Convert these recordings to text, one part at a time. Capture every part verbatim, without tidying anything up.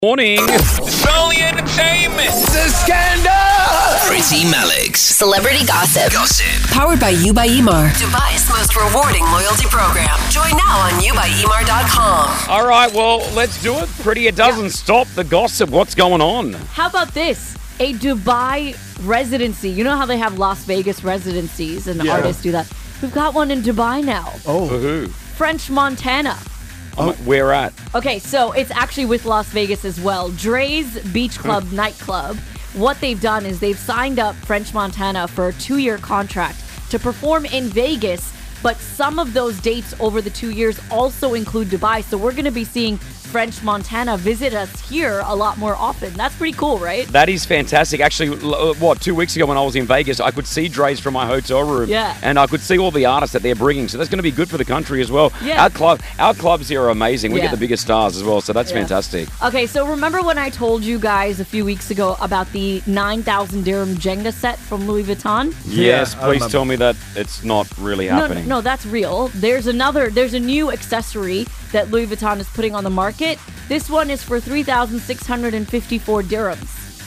Morning. Solly Entertainment. The Scandal! Pretty Malik's Celebrity gossip. Gossip. Powered by You by Emar. Dubai's most rewarding loyalty program. Join now on you by emar dot com. All right, well, let's do it. Pretty, it doesn't Yeah. stop the gossip. What's going on? How about this? A Dubai residency. You know how they have Las Vegas residencies and Yeah. artists do that? We've got one in Dubai now. For Oh, who? French Montana. Oh. Where at? Okay, so it's actually with Las Vegas as well. Dre's Beach Club nightclub. What they've done is they've signed up French Montana for a two-year contract to perform in Vegas, but some of those dates over the two years also include Dubai. So we're going to be seeing French Montana visit us here a lot more often. That's pretty cool, right? That is fantastic. Actually, l- uh, what, two weeks ago when I was in Vegas, I could see Dre's from my hotel room. Yeah. And I could see all the artists that they're bringing. So that's going to be good for the country as well. Yeah. Our club, our clubs here are amazing. We Yeah. get the biggest stars as well. So that's Yeah. fantastic. Okay, so remember when I told you guys a few weeks ago about the nine thousand dirham Jenga set from Louis Vuitton? Yes, I please remember. tell me that it's not really No, no, happening. no, that's real. There's another, there's a new accessory that Louis Vuitton is putting on the market. This one is for three thousand six hundred fifty-four dirhams.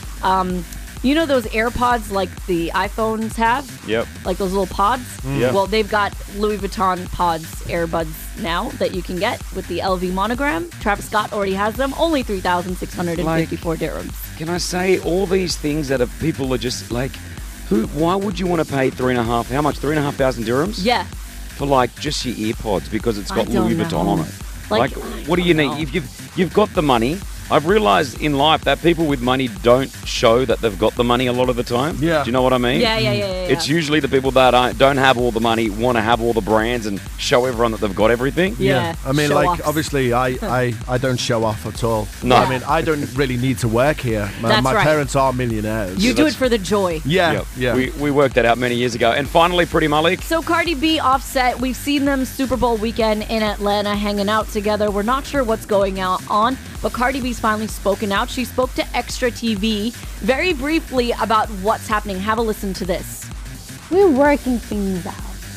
Um, you know those AirPods like the iPhones have? Yep. Like those little pods? Yeah. Well, they've got Louis Vuitton pods, earbuds now that you can get with the L V monogram. Travis Scott already has them. Only three thousand six hundred fifty-four dirhams. Can I say all these things that are, people are just like, who? Why would you want to pay three and a half? How much? Three and a half thousand dirhams? Yeah. For like just your earpods because it's I got don't Louis Vuitton know. on it. Like, Like, I what do you don't need? know. If you've you've got the money, I've realised in life that people with money don't show that they've got the money a lot of the time. Yeah. Do you know what I mean? Yeah, yeah, yeah, yeah. yeah. It's usually the people that aren't- don't have all the money want to have all the brands and show everyone that they've got everything. Yeah. I mean, show like, offs. obviously, I, I, I don't show off at all. No. I mean, I don't really need to work here. My, That's my right. parents are millionaires. You do it that's- for the joy. Yeah, Yep. yeah. We, we worked that out many years ago. And finally, Pretty Malik. So Cardi B, Offset, we've seen them Super Bowl weekend in Atlanta hanging out together. We're not sure what's going out on, but Cardi B's finally spoken out. She spoke to Extra T V very briefly about what's happening. Have a listen to this. We're working things out.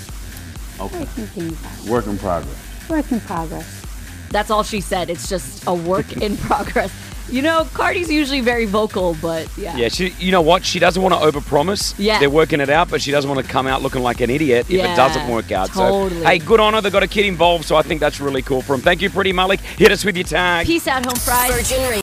Okay. Working things out. Work in progress. Work in progress. That's all she said. It's just a work in progress. You know, Cardi's usually very vocal, but yeah. Yeah, she. You know what? She doesn't want to overpromise. Yeah. They're working it out, but she doesn't want to come out looking like an idiot if Yeah, it doesn't work out. totally. So, hey, good on her. They've got a kid involved, so I think that's really cool for them. Thank you, Pretty Malik. Hit us with your tag. Peace out, home fries. Virgin Radio.